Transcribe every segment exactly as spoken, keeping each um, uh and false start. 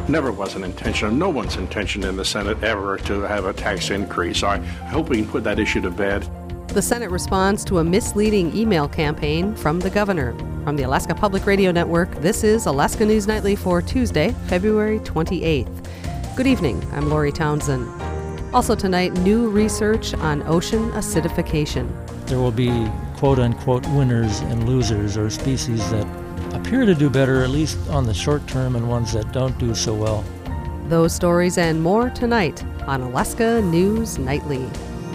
Never was an intention, no one's intention in the Senate ever to have a tax increase. I hope we can put that issue to bed. The Senate responds to a misleading email campaign from the governor. From the Alaska Public Radio Network, this is Alaska News Nightly for Tuesday, February twenty-eighth. Good evening, I'm Lori Townsend. Also tonight, new research on ocean acidification. There will be quote-unquote winners and losers, or species that appear to do better, at least on the short term, and ones that don't do so well. Those stories and more tonight on Alaska News Nightly.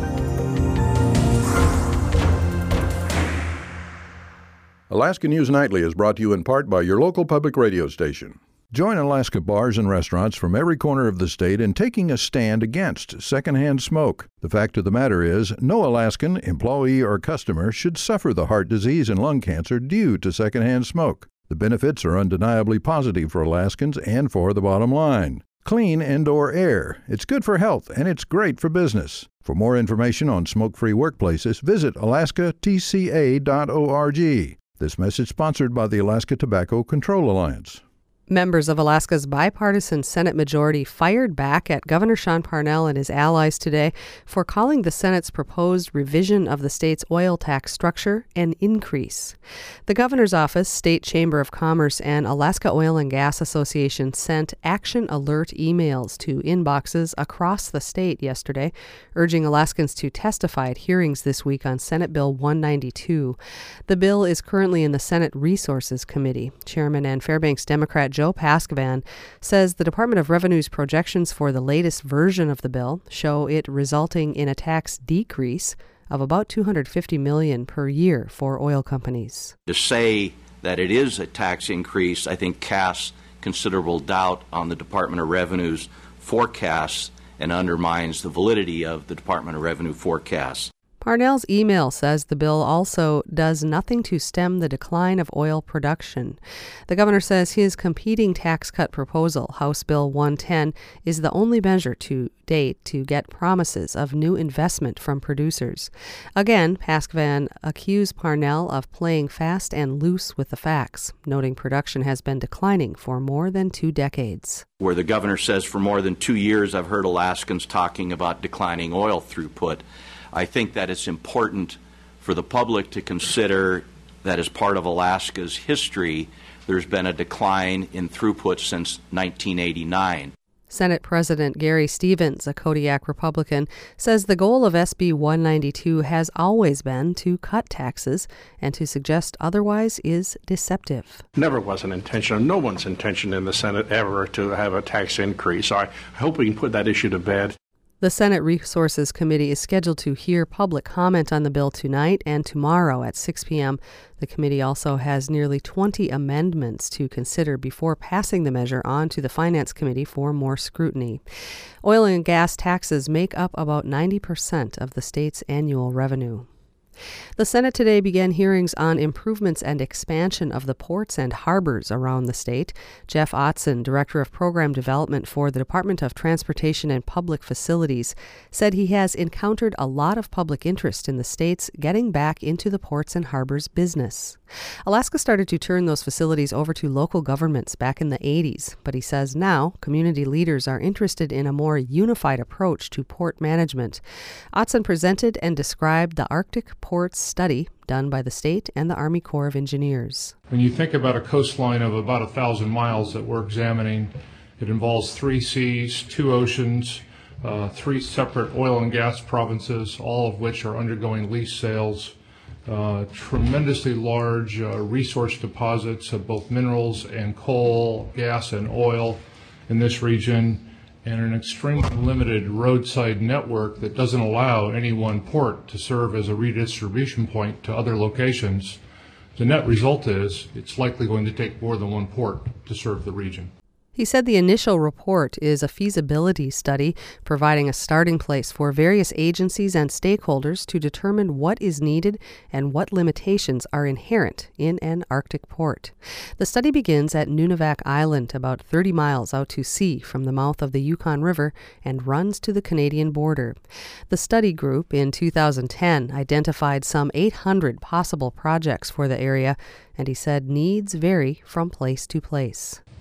Alaska News Nightly is brought to you in part by your local public radio station. Join Alaska bars and restaurants from every corner of the state in taking a stand against secondhand smoke. The fact of the matter is, no Alaskan, employee, or customer should suffer the heart disease and lung cancer due to secondhand smoke. The benefits are undeniably positive for Alaskans and for the bottom line. Clean indoor air. It's good for health, and it's great for business. For more information on smoke-free workplaces, visit alaska t c a dot org. This message sponsored by the Alaska Tobacco Control Alliance. Members of Alaska's bipartisan Senate majority fired back at Governor Sean Parnell and his allies today for calling the Senate's proposed revision of the state's oil tax structure an increase. The governor's office, State Chamber of Commerce, and Alaska Oil and Gas Association sent action alert emails to inboxes across the state yesterday, urging Alaskans to testify at hearings this week on Senate Bill one ninety-two. The bill is currently in the Senate Resources Committee. Chairman and Fairbanks Democrat Joe Paskvan says the Department of Revenue's projections for the latest version of the bill show it resulting in a tax decrease of about two hundred fifty million dollars per year for oil companies. To say that it is a tax increase, I think, casts considerable doubt on the Department of Revenue's forecasts and undermines the validity of the Department of Revenue forecasts. Parnell's email says the bill also does nothing to stem the decline of oil production. The governor says his competing tax cut proposal, House Bill one ten, is the only measure to date to get promises of new investment from producers. Again, Paskvan accused Parnell of playing fast and loose with the facts, noting production has been declining for more than two decades. Where the governor says for more than two years I've heard Alaskans talking about declining oil throughput, I think that it's important for the public to consider that as part of Alaska's history, there's been a decline in throughput since nineteen eighty-nine. Senate President Gary Stevens, a Kodiak Republican, says the goal of S B one ninety-two has always been to cut taxes, and to suggest otherwise is deceptive. Never was an intention, no one's intention in the Senate ever to have a tax increase. I hope we can put that issue to bed. The Senate Resources Committee is scheduled to hear public comment on the bill tonight and tomorrow at six p.m. The committee also has nearly twenty amendments to consider before passing the measure on to the Finance Committee for more scrutiny. Oil and gas taxes make up about ninety percent of the state's annual revenue. The Senate today began hearings on improvements and expansion of the ports and harbors around the state. Jeff Ottson, Director of Program Development for the Department of Transportation and Public Facilities, said he has encountered a lot of public interest in the state's getting back into the ports and harbors business. Alaska started to turn those facilities over to local governments back in the eighties, but he says now community leaders are interested in a more unified approach to port management. Ottson presented and described the Arctic Ports Study done by the state and the Army Corps of Engineers. When you think about a coastline of about a thousand miles that we're examining, it involves three seas, two oceans, uh, three separate oil and gas provinces, all of which are undergoing lease sales, uh, tremendously large uh, resource deposits of both minerals and coal, gas and oil in this region, and an extremely limited roadside network that doesn't allow any one port to serve as a redistribution point to other locations. The net result is it's likely going to take more than one port to serve the region. He said the initial report is a feasibility study providing a starting place for various agencies and stakeholders to determine what is needed and what limitations are inherent in an Arctic port. The study begins at Nunivak Island, about thirty miles out to sea from the mouth of the Yukon River, and runs to the Canadian border. The study group in two thousand ten identified some eight hundred possible projects for the area, and he said needs vary from place to place.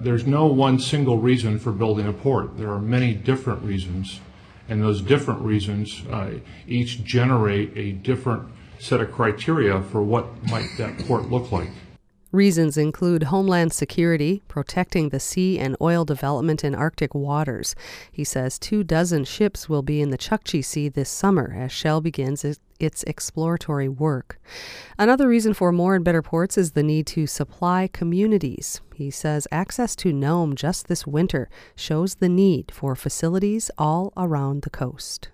There's no one single reason for building a port. There are many different reasons, and those different reasons uh, each generate a different set of criteria for what might that port look like. Reasons include homeland security, protecting the sea and oil development in Arctic waters. He says two dozen ships will be in the Chukchi Sea this summer as Shell begins its exploratory work. Another reason for more and better ports is the need to supply communities. He says access to Nome just this winter shows the need for facilities all around the coast.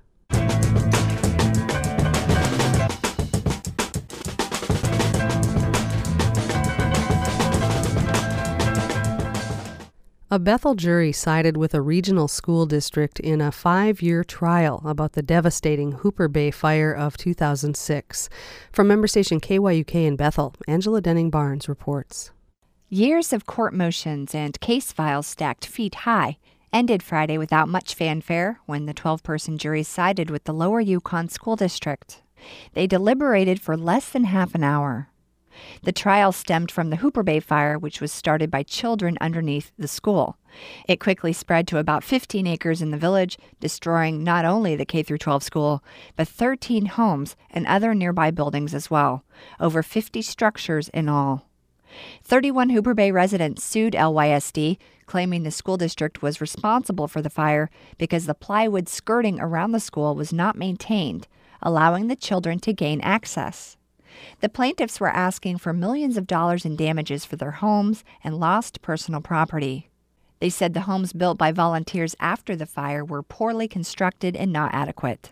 A Bethel jury sided with a regional school district in a five-year trial about the devastating Hooper Bay fire of two thousand six. From member station K Y U K in Bethel, Angela Denning-Barnes reports. Years of court motions and case files stacked feet high ended Friday without much fanfare when the twelve-person jury sided with the Lower Yukon School District. They deliberated for less than half an hour. The trial stemmed from the Hooper Bay fire, which was started by children underneath the school. It quickly spread to about fifteen acres in the village, destroying not only the K through twelve school, but thirteen homes and other nearby buildings as well, over fifty structures in all. thirty-one Hooper Bay residents sued L Y S D, claiming the school district was responsible for the fire because the plywood skirting around the school was not maintained, allowing the children to gain access. The plaintiffs were asking for millions of dollars in damages for their homes and lost personal property. They said the homes built by volunteers after the fire were poorly constructed and not adequate.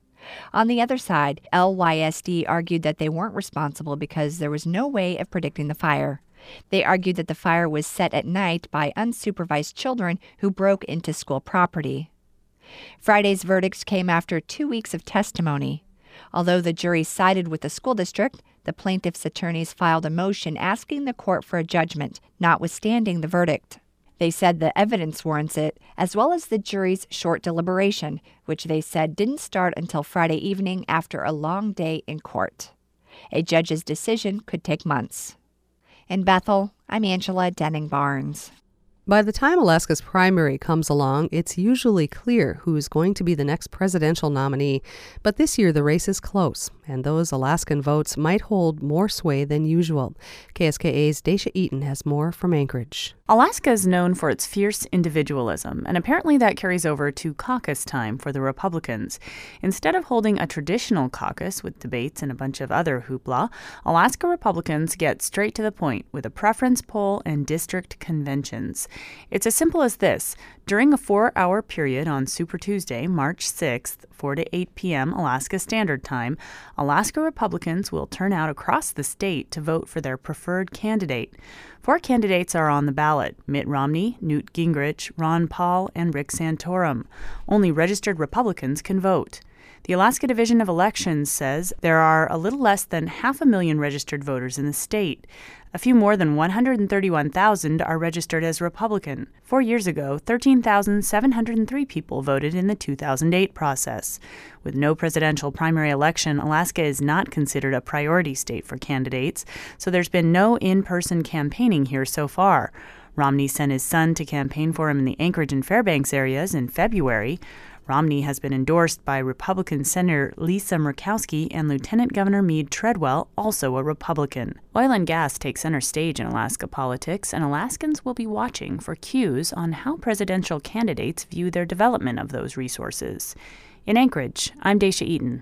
On the other side, L Y S D argued that they weren't responsible because there was no way of predicting the fire. They argued that the fire was set at night by unsupervised children who broke into school property. Friday's verdicts came after two weeks of testimony. Although the jury sided with the school district, the plaintiff's attorneys filed a motion asking the court for a judgment, notwithstanding the verdict. They said the evidence warrants it, as well as the jury's short deliberation, which they said didn't start until Friday evening after a long day in court. A judge's decision could take months. In Bethel, I'm Angela Denning-Barnes. By the time Alaska's primary comes along, it's usually clear who is going to be the next presidential nominee. But this year, the race is close, and those Alaskan votes might hold more sway than usual. K S K A's Dacia Eaton has more from Anchorage. Alaska is known for its fierce individualism, and apparently that carries over to caucus time for the Republicans. Instead of holding a traditional caucus with debates and a bunch of other hoopla, Alaska Republicans get straight to the point with a preference poll and district conventions. It's as simple as this. During a four-hour period on Super Tuesday, March sixth, four to eight p.m. Alaska Standard Time, Alaska Republicans will turn out across the state to vote for their preferred candidate. Four candidates are on the ballot: Mitt Romney, Newt Gingrich, Ron Paul, and Rick Santorum. Only registered Republicans can vote. The Alaska Division of Elections says there are a little less than half a million registered voters in the state. A few more than one hundred thirty-one thousand are registered as Republican. Four years ago, thirteen thousand seven hundred three people voted in the two thousand eight process. With no presidential primary election, Alaska is not considered a priority state for candidates, so there's been no in-person campaigning here so far. Romney sent his son to campaign for him in the Anchorage and Fairbanks areas in February. Romney has been endorsed by Republican Senator Lisa Murkowski and Lieutenant Governor Meade Treadwell, also a Republican. Oil and gas take center stage in Alaska politics, and Alaskans will be watching for cues on how presidential candidates view their development of those resources. In Anchorage, I'm Dacia Eaton.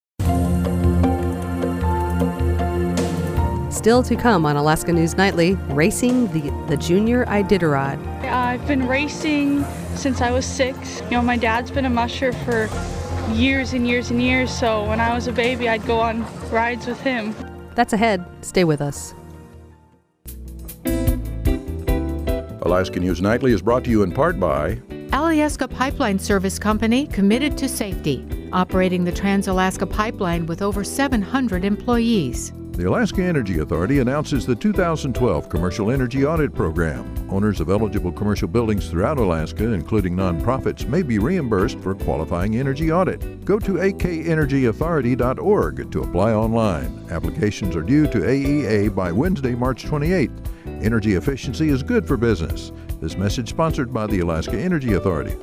Still to come on Alaska News Nightly, racing the, the Junior Iditarod. I've been racing since I was six. You know, my dad's been a musher for years and years and years, so when I was a baby, I'd go on rides with him. That's ahead. Stay with us. Alaska News Nightly is brought to you in part by Alyeska Pipeline Service Company, committed to safety, operating the Trans-Alaska Pipeline with over seven hundred employees. The Alaska Energy Authority announces the two thousand twelve Commercial Energy Audit Program. Owners of eligible commercial buildings throughout Alaska, including nonprofits, may be reimbursed for qualifying energy audit. Go to a k energy authority dot org to apply online. Applications are due to A E A by Wednesday, March twenty-eighth. Energy efficiency is good for business. This message sponsored by the Alaska Energy Authority.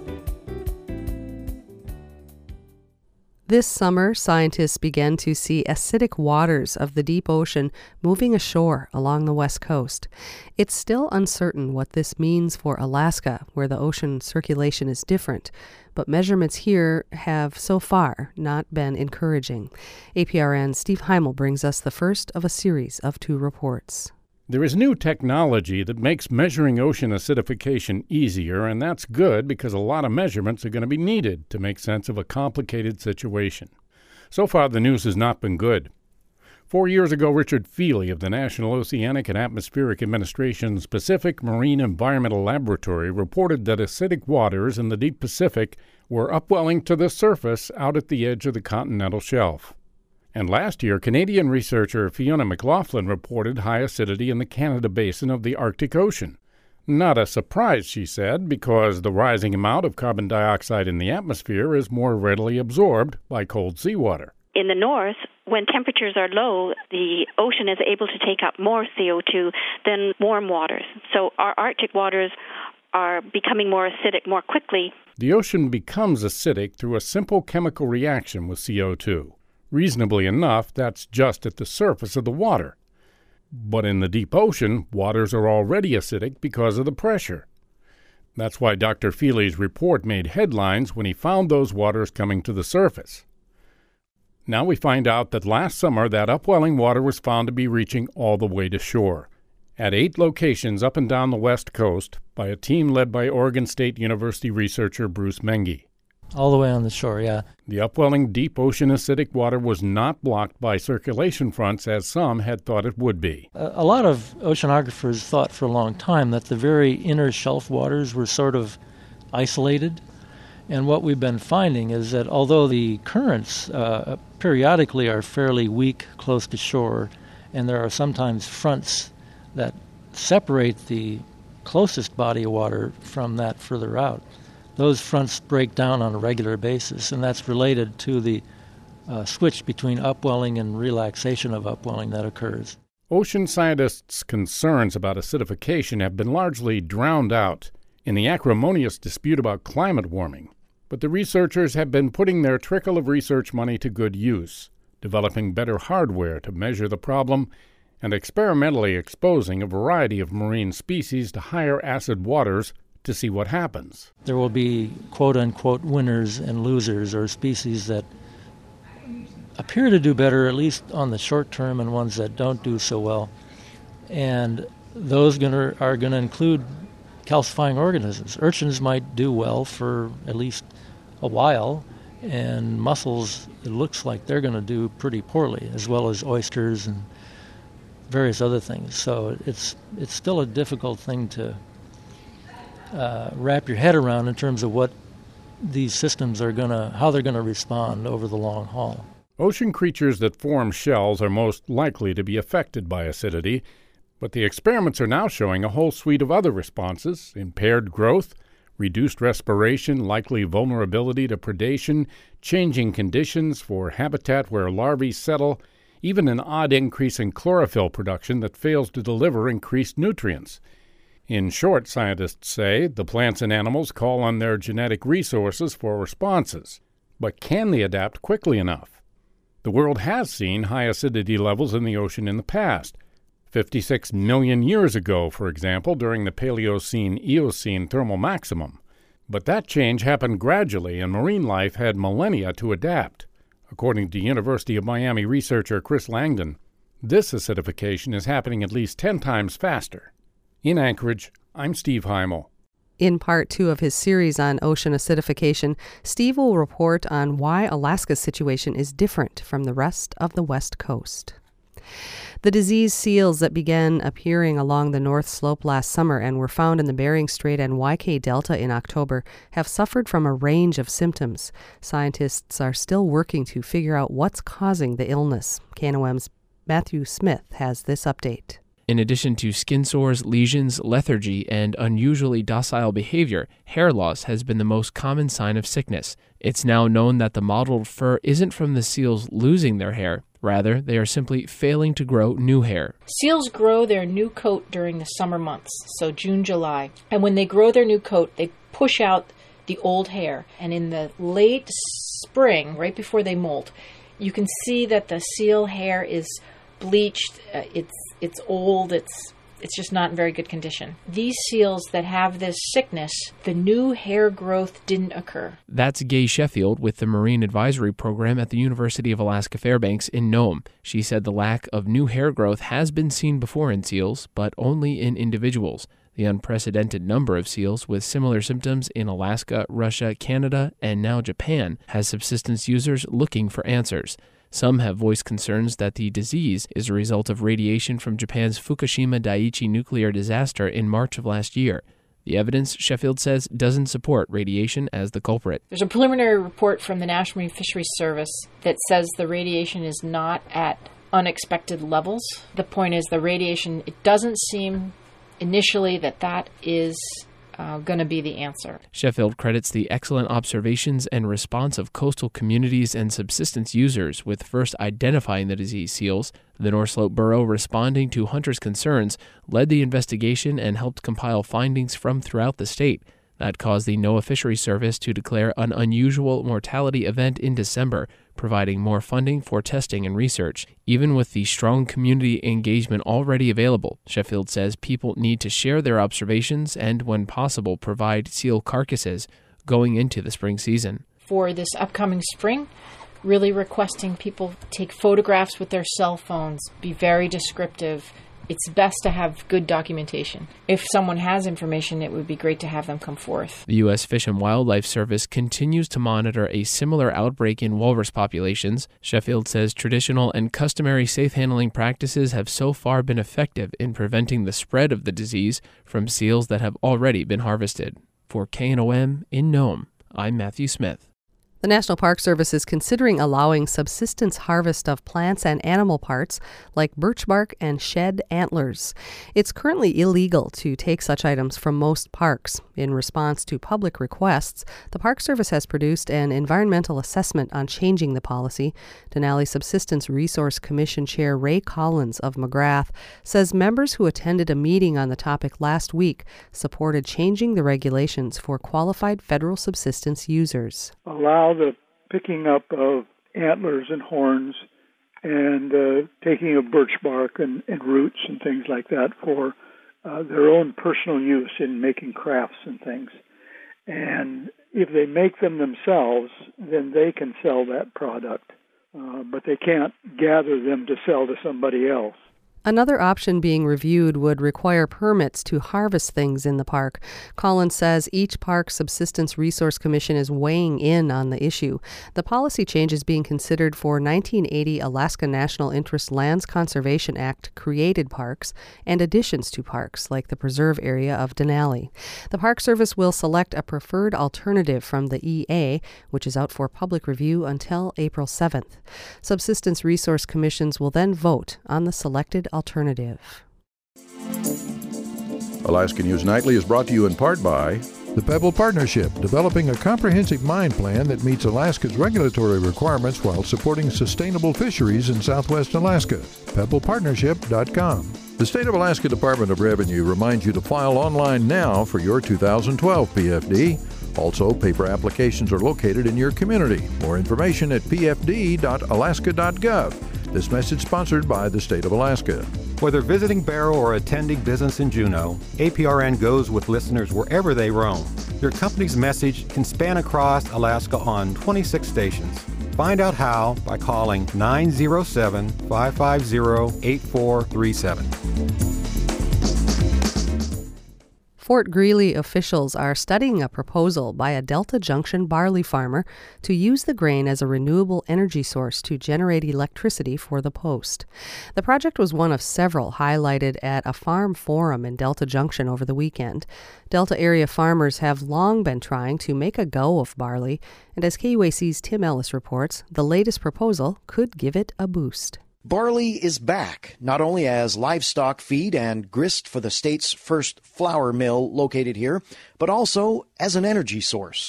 This summer, scientists began to see acidic waters of the deep ocean moving ashore along the west coast. It's still uncertain what this means for Alaska, where the ocean circulation is different, but measurements here have so far not been encouraging. A P R N's Steve Heimel brings us the first of a series of two reports. There is new technology that makes measuring ocean acidification easier, and that's good because a lot of measurements are going to be needed to make sense of a complicated situation. So far, the news has not been good. Four years ago, Richard Feely of the National Oceanic and Atmospheric Administration's Pacific Marine Environmental Laboratory reported that acidic waters in the deep Pacific were upwelling to the surface out at the edge of the continental shelf. And last year, Canadian researcher Fiona McLaughlin reported high acidity in the Canada Basin of the Arctic Ocean. Not a surprise, she said, because the rising amount of carbon dioxide in the atmosphere is more readily absorbed by cold seawater. In the north, when temperatures are low, the ocean is able to take up more C O two than warm waters. So our Arctic waters are becoming more acidic more quickly. The ocean becomes acidic through a simple chemical reaction with C O two. Reasonably enough, that's just at the surface of the water. But in the deep ocean, waters are already acidic because of the pressure. That's why Doctor Feely's report made headlines when he found those waters coming to the surface. Now we find out that last summer that upwelling water was found to be reaching all the way to shore, at eight locations up and down the west coast by a team led by Oregon State University researcher Bruce Menge. All the way on the shore, yeah. The upwelling deep ocean acidic water was not blocked by circulation fronts as some had thought it would be. A, a lot of oceanographers thought for a long time that the very inner shelf waters were sort of isolated. And what we've been finding is that although the currents uh, periodically are fairly weak close to shore, and there are sometimes fronts that separate the closest body of water from that further out, those fronts break down on a regular basis, and that's related to the uh, switch between upwelling and relaxation of upwelling that occurs. Ocean scientists' concerns about acidification have been largely drowned out in the acrimonious dispute about climate warming, but the researchers have been putting their trickle of research money to good use, developing better hardware to measure the problem, and experimentally exposing a variety of marine species to higher acid waters to see what happens. There will be quote-unquote winners and losers, or species that appear to do better, at least on the short term, and ones that don't do so well. And those gonna, are going to include calcifying organisms. Urchins might do well for at least a while, and mussels, it looks like they're going to do pretty poorly, as well as oysters and various other things. So it's it's still a difficult thing to Uh, wrap your head around in terms of what these systems are going to, how they're going to respond over the long haul. Ocean creatures that form shells are most likely to be affected by acidity, but the experiments are now showing a whole suite of other responses: impaired growth, reduced respiration, likely vulnerability to predation, changing conditions for habitat where larvae settle, even an odd increase in chlorophyll production that fails to deliver increased nutrients. In short, scientists say, the plants and animals call on their genetic resources for responses. But can they adapt quickly enough? The world has seen high acidity levels in the ocean in the past. fifty-six million years ago, for example, during the Paleocene-Eocene thermal maximum. But that change happened gradually, and marine life had millennia to adapt. According to University of Miami researcher Chris Langdon, this acidification is happening at least ten times faster. In Anchorage, I'm Steve Heimel. In part two of his series on ocean acidification, Steve will report on why Alaska's situation is different from the rest of the West Coast. The disease seals that began appearing along the North Slope last summer and were found in the Bering Strait and Y K Delta in October have suffered from a range of symptoms. Scientists are still working to figure out what's causing the illness. K N O M's Matthew Smith has this update. In addition to skin sores, lesions, lethargy, and unusually docile behavior, hair loss has been the most common sign of sickness. It's now known that the mottled fur isn't from the seals losing their hair. Rather, they are simply failing to grow new hair. Seals grow their new coat during the summer months, so June, July. And when they grow their new coat, they push out the old hair. And in the late spring, right before they molt, you can see that the seal hair is bleached, uh, it's it's old, it's it's just not in very good condition. These seals that have this sickness, the new hair growth didn't occur. That's Gay Sheffield with the Marine Advisory Program at the University of Alaska Fairbanks in Nome. She said the lack of new hair growth has been seen before in seals, but only in individuals. The unprecedented number of seals with similar symptoms in Alaska, Russia, Canada, and now Japan has subsistence users looking for answers. Some have voiced concerns that the disease is a result of radiation from Japan's Fukushima Daiichi nuclear disaster in March of last year. The evidence, Sheffield says, doesn't support radiation as the culprit. There's a preliminary report from the National Marine Fisheries Service that says the radiation is not at unexpected levels. The point is the radiation, it doesn't seem initially that that is Uh, going to be the answer. Sheffield credits the excellent observations and response of coastal communities and subsistence users with first identifying the disease seals. The North Slope Borough, responding to hunters' concerns, led the investigation and helped compile findings from throughout the state. That caused the NOAA Fisheries Service to declare an unusual mortality event in December, providing more funding for testing and research. Even with the strong community engagement already available, Sheffield says people need to share their observations and, when possible, provide seal carcasses going into the spring season. For this upcoming spring, really requesting people take photographs with their cell phones, be very descriptive. It's best to have good documentation. If someone has information, it would be great to have them come forth. The U S Fish and Wildlife Service continues to monitor a similar outbreak in walrus populations. Sheffield says traditional and customary safe handling practices have so far been effective in preventing the spread of the disease from seals that have already been harvested. For K N O M in Nome, I'm Matthew Smith. The National Park Service is considering allowing subsistence harvest of plants and animal parts like birch bark and shed antlers. It's currently illegal to take such items from most parks. In response to public requests, the Park Service has produced an environmental assessment on changing the policy. Denali Subsistence Resource Commission Chair Ray Collins of McGrath says members who attended a meeting on the topic last week supported changing the regulations for qualified federal subsistence users. Allow the picking up of antlers and horns and uh, taking of birch bark and, and roots and things like that for uh, their own personal use in making crafts and things. And if they make them themselves, then they can sell that product, uh, but they can't gather them to sell to somebody else. Another option being reviewed would require permits to harvest things in the park. Collins says each park subsistence resource commission is weighing in on the issue. The policy change is being considered for nineteen eighty Alaska National Interest Lands Conservation Act created parks and additions to parks like the preserve area of Denali. The Park Service will select a preferred alternative from the E A, which is out for public review until April seventh. Subsistence resource commissions will then vote on the selected alternative. Alaska News Nightly is brought to you in part by the Pebble Partnership, developing a comprehensive mine plan that meets Alaska's regulatory requirements while supporting sustainable fisheries in southwest Alaska. pebble partnership dot com. The State of Alaska Department of Revenue reminds you to file online now for your two thousand twelve P F D. Also, paper applications are located in your community. More information at p f d dot alaska dot gov. This message sponsored by the State of Alaska. Whether visiting Barrow or attending business in Juneau, A P R N goes with listeners wherever they roam. Your company's message can span across Alaska on twenty-six stations. Find out how by calling nine oh seven, five five zero, eight four three seven. Fort Greely officials are studying a proposal by a Delta Junction barley farmer to use the grain as a renewable energy source to generate electricity for the post. The project was one of several highlighted at a farm forum in Delta Junction over the weekend. Delta area farmers have long been trying to make a go of barley, and as K U A C's Tim Ellis reports, the latest proposal could give it a boost. Barley is back, not only as livestock feed and grist for the state's first flour mill located here, but also as an energy source.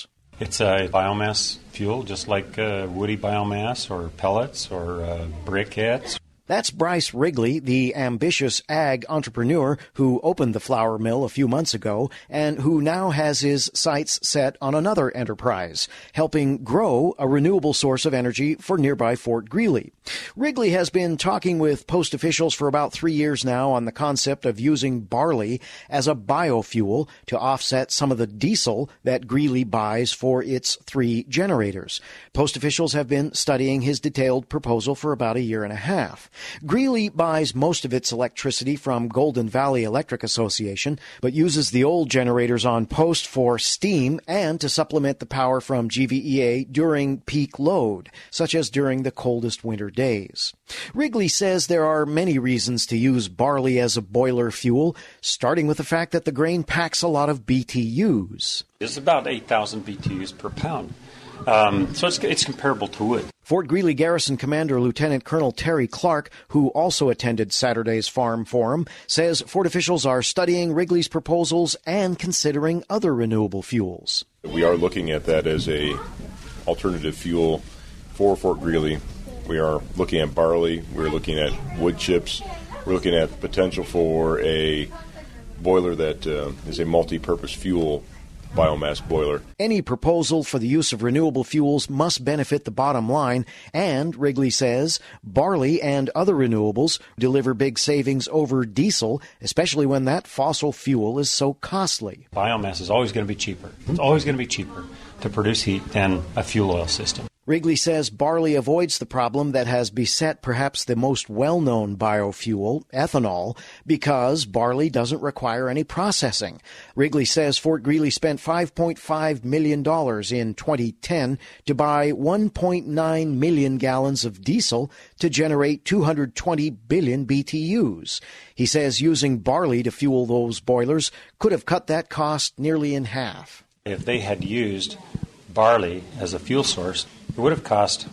It's a biomass fuel, just like uh, woody biomass or pellets or uh, briquettes. That's Bryce Wrigley, the ambitious ag entrepreneur who opened the flour mill a few months ago and who now has his sights set on another enterprise, helping grow a renewable source of energy for nearby Fort Greely. Wrigley has been talking with Post officials for about three years now on the concept of using barley as a biofuel to offset some of the diesel that Greely buys for its three generators. Post officials have been studying his detailed proposal for about a year and a half. Greely buys most of its electricity from Golden Valley Electric Association, but uses the old generators on post for steam and to supplement the power from G V E A during peak load, such as during the coldest winter days. Wrigley says there are many reasons to use barley as a boiler fuel, starting with the fact that the grain packs a lot of B T Us. It's about eight thousand B T Us per pound. Um, so it's, it's comparable to wood. Fort Greely Garrison Commander Lieutenant Colonel Terry Clark, who also attended Saturday's Farm Forum, says Fort officials are studying Wrigley's proposals and considering other renewable fuels. We are looking at that as a alternative fuel for Fort Greely. We are looking at barley. We're looking at wood chips. We're looking at potential for a boiler that uh, is a multi-purpose fuel biomass boiler. Any proposal for the use of renewable fuels must benefit the bottom line, and Wrigley says barley and other renewables deliver big savings over diesel, especially when that fossil fuel is so costly. Biomass is always going to be cheaper. It's always going to be cheaper to produce heat than a fuel oil system. Wrigley says barley avoids the problem that has beset perhaps the most well-known biofuel, ethanol, because barley doesn't require any processing. Wrigley says Fort Greely spent five point five million dollars in twenty ten to buy one point nine million gallons of diesel to generate two hundred twenty billion B T Us. He says using barley to fuel those boilers could have cut that cost nearly in half. If they had used barley as a fuel source, it would have cost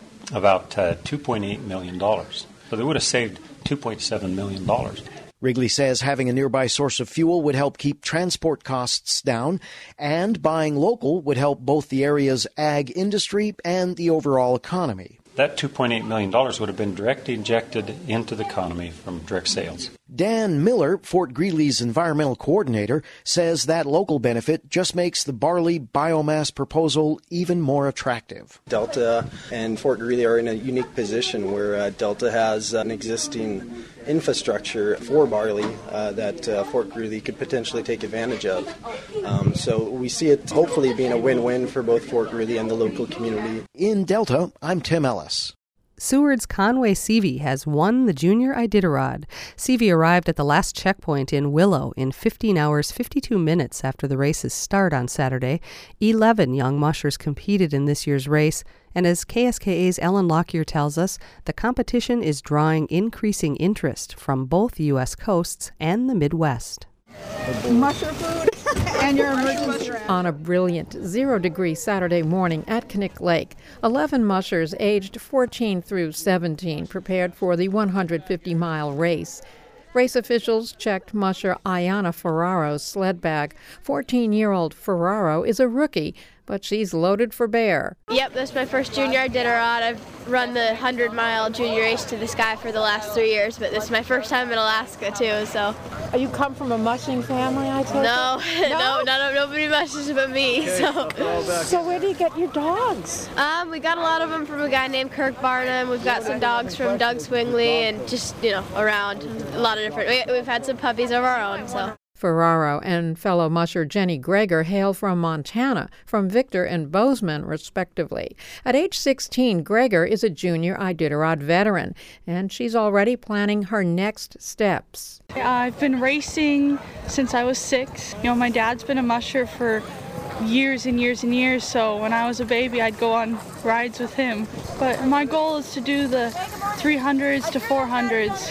about uh, two point eight million dollars. So they would have saved two point seven million dollars. Wrigley says having a nearby source of fuel would help keep transport costs down, and buying local would help both the area's ag industry and the overall economy. That two point eight million dollars would have been directly injected into the economy from direct sales. Dan Miller, Fort Greely's environmental coordinator, says that local benefit just makes the barley biomass proposal even more attractive. Delta and Fort Greely are in a unique position where uh, Delta has an existing infrastructure for barley uh, that uh, Fort Greely could potentially take advantage of. Um, so we see it hopefully being a win-win for both Fort Greely and the local community. In Delta, I'm Tim Ellis. Seward's Conway Seavey has won the Junior Iditarod. Seavey arrived at the last checkpoint in Willow in fifteen hours, fifty-two minutes after the race's start on Saturday. Eleven young mushers competed in this year's race, and as K S K A's Ellen Lockyer tells us, the competition is drawing increasing interest from both U S coasts and the Midwest. Musher food and your emergency. On a brilliant zero-degree Saturday morning at Knik Lake, eleven mushers aged fourteen through seventeen prepared for the one hundred fifty mile race. Race officials checked musher Ayana Ferraro's sled bag. fourteen-year-old Ferraro is a rookie, but she's loaded for bear. Yep, that's my first junior Iditarod. I've run the one hundred mile junior race to the sky for the last three years, but this is my first time in Alaska, too, so. Oh, you come from a mushing family, I take No, it? no, no, nobody mushes but me, Okay. so. So where do you get your dogs? Um, we got a lot of them from a guy named Kirk Barnum. We've got some dogs from Doug Swingley and just, you know, around a lot of different, we, we've had some puppies of our own, so. Ferraro and fellow musher Jenny Greger hail from Montana, from Victor and Bozeman, respectively. At age sixteen, Greger is a junior Iditarod veteran, and she's already planning her next steps. I've been racing since I was six. You know, my dad's been a musher for years and years and years, so when I was a baby, I'd go on rides with him. But my goal is to do the three hundreds to four hundreds,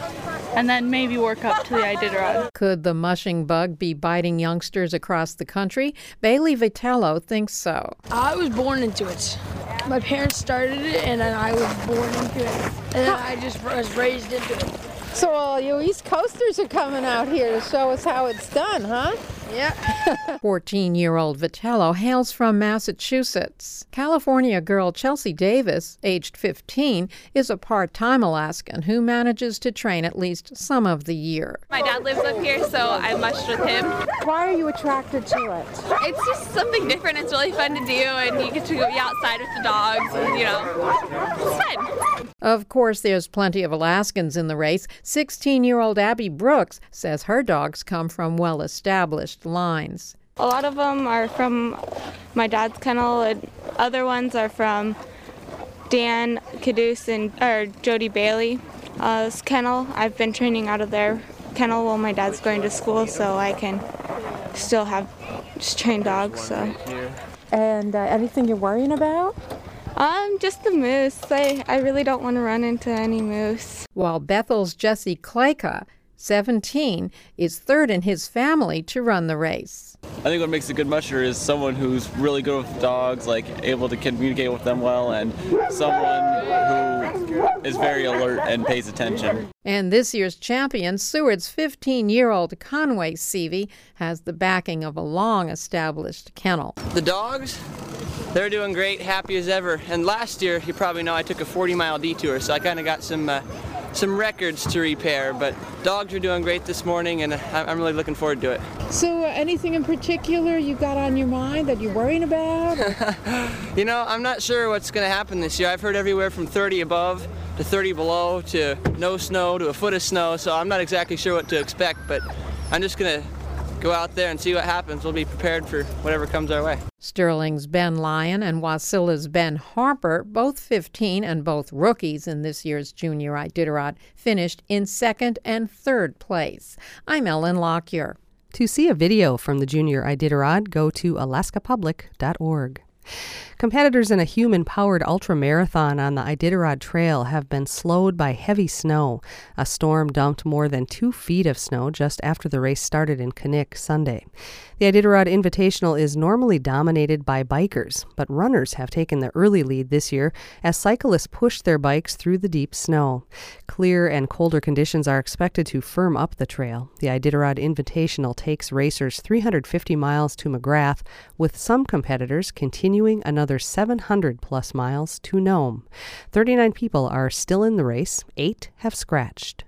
and then maybe work up to the Iditarod. Could the mushing bug be biting youngsters across the country? Bailey Vitello thinks so. I was born into it. My parents started it, and then I was born into it. And then I just was raised into it. So all you East Coasters are coming out here to show us how it's done, huh? Yeah. fourteen-year-old Vitello hails from Massachusetts. California girl Chelsea Davis, aged fifteen, is a part-time Alaskan who manages to train at least some of the year. My dad lives up here, so I mushed with him. Why are you attracted to it? It's just something different. It's really fun to do, and you get to go be outside with the dogs, and, you know, it's fun. Of course, there's plenty of Alaskans in the race. sixteen-year-old Abby Brooks says her dogs come from well-established lines. A lot of them are from my dad's kennel, and other ones are from Dan Caduce and or Jody Bailey's uh, kennel. I've been training out of their kennel while my dad's going to school, so I can still have just train dogs. So. And uh, anything you're worrying about? Um, just the moose. I, I really don't want to run into any moose. While Bethel's Jesse Klejka, seventeen, is third in his family to run the race. I think what makes a good musher is someone who's really good with dogs, like able to communicate with them well, and someone who is very alert and pays attention. And this year's champion, Seward's fifteen-year-old Conway Seavey, has the backing of a long-established kennel. The dogs, they're doing great, happy as ever. And last year, you probably know, I took a forty-mile detour, so I kind of got some uh, some records to repair. But dogs are doing great this morning, and I'm really looking forward to it. So uh, anything in particular you got on your mind that you're worrying about? You know, I'm not sure what's going to happen this year. I've heard everywhere from thirty above to thirty below to no snow to a foot of snow, so I'm not exactly sure what to expect, but I'm just going to go out there and see what happens. We'll be prepared for whatever comes our way. Sterling's Ben Lyon and Wasilla's Ben Harper, both fifteen and both rookies in this year's Junior Iditarod, finished in second and third place. I'm Ellen Lockyer. To see a video from the Junior Iditarod, go to alaska public dot org. Competitors in a human-powered ultramarathon on the Iditarod Trail have been slowed by heavy snow. A storm dumped more than two feet of snow just after the race started in Knik Sunday. The Iditarod Invitational is normally dominated by bikers, but runners have taken the early lead this year as cyclists push their bikes through the deep snow. Clear and colder conditions are expected to firm up the trail. The Iditarod Invitational takes racers three hundred fifty miles to McGrath, with some competitors continuing another seven hundred plus miles to Nome. thirty-nine people are still in the race. Eight have scratched.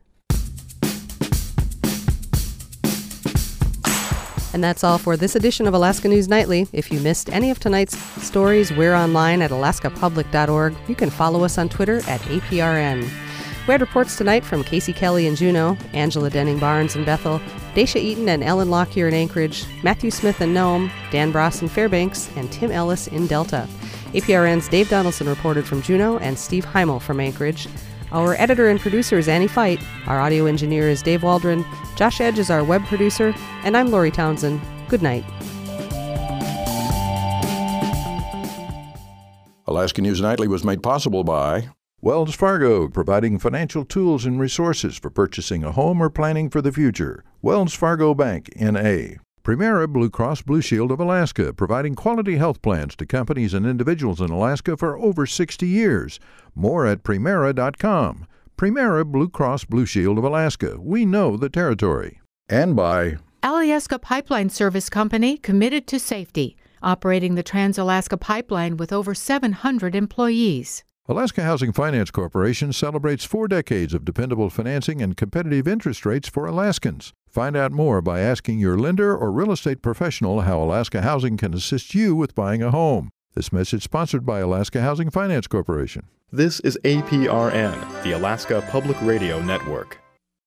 And that's all for this edition of Alaska News Nightly. If you missed any of tonight's stories, we're online at alaska public dot org. You can follow us on Twitter at A P R N. We had reports tonight from Casey Kelly in Juneau, Angela Denning-Barnes in Bethel, Daisha Eaton and Ellen Lockyer in Anchorage, Matthew Smith in Nome, Dan Bross in Fairbanks, and Tim Ellis in Delta. A P R N's Dave Donaldson reported from Juneau and Steve Heimel from Anchorage. Our editor and producer is Annie Fight. Our audio engineer is Dave Waldron. Josh Edge is our web producer. And I'm Lori Townsend. Good night. Alaska News Nightly was made possible by Wells Fargo, providing financial tools and resources for purchasing a home or planning for the future. Wells Fargo Bank, N A Primera Blue Cross Blue Shield of Alaska, providing quality health plans to companies and individuals in Alaska for over sixty years. More at primera dot com. Primera Blue Cross Blue Shield of Alaska. We know the territory. And by Alyeska Pipeline Service Company, committed to safety, operating the Trans-Alaska Pipeline with over seven hundred employees. Alaska Housing Finance Corporation celebrates four decades of dependable financing and competitive interest rates for Alaskans. Find out more by asking your lender or real estate professional how Alaska Housing can assist you with buying a home. This message sponsored by Alaska Housing Finance Corporation. This is A P R N, the Alaska Public Radio Network.